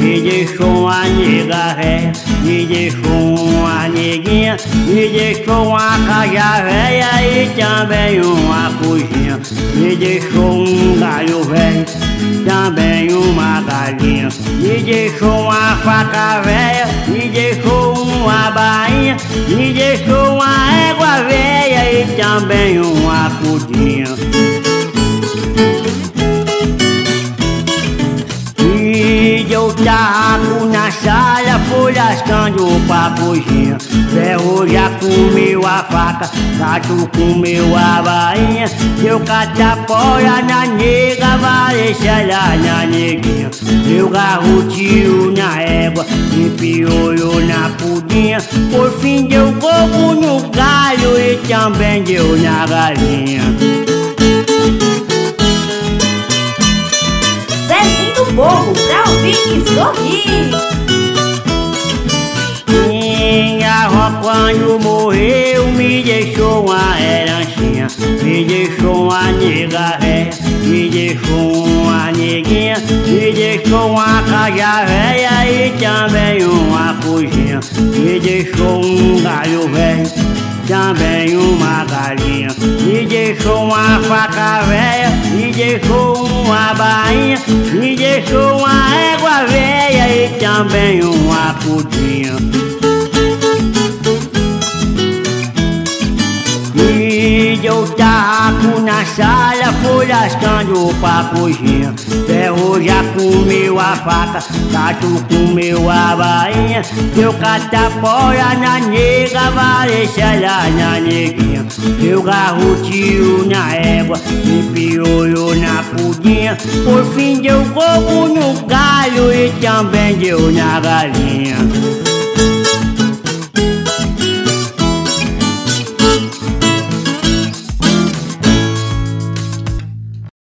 me deixou uma nega ré, me deixou uma neguinha, me deixou uma caja velha e também uma coxinha, me deixou um galho velho, também uma galinha, me deixou uma faca velha, me deixou uma bainha, me deixou uma égua velha e também uma pudinha. Me deu taco na sala, foi lascando pra coxinha. Ferro já comeu a faca, gato comeu a bainha. Deu catapora na nega, varecela na neguinha. Deu garrotinho na égua, e piolho na pudinha. Por fim deu coco no galho e também deu na galinha. Zezinho do Morro, pra ouvir e sorrir. Minha avó quando morreu me deixou uma heranchinha, me deixou uma nega ré, me deixou uma neguinha, me deixou uma caja velha e também uma coxinha, me deixou um galho velho, também uma galinha, me deixou uma faca velha, me deixou uma bainha, me deixou uma égua velha e também uma pudinha. Me deu taco na sala, foi lascando pra coxinha. Ferro já comeu a faca, gato comeu a bainha. Deu catapora na nega, varecela na neguinha. Deu garrotinho na égua, e piolho na pudinha. Por fim deu coco no galho e também deu na galinha.